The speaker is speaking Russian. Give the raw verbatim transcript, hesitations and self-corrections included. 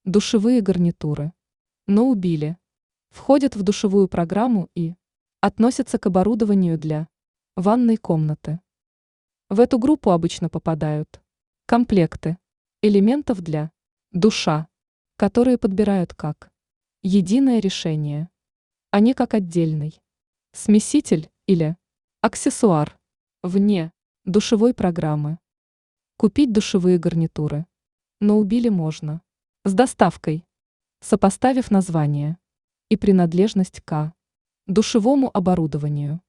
Душевые гарнитуры. Но убили. Входят в душевую программу и относятся к оборудованию для ванной комнаты. В эту группу обычно попадают комплекты элементов для душа, которые подбирают как единое решение, а не как отдельный смеситель или аксессуар вне душевой программы. Купить душевые гарнитуры. Но убили можно. С доставкой, сопоставив название и принадлежность к душевому оборудованию.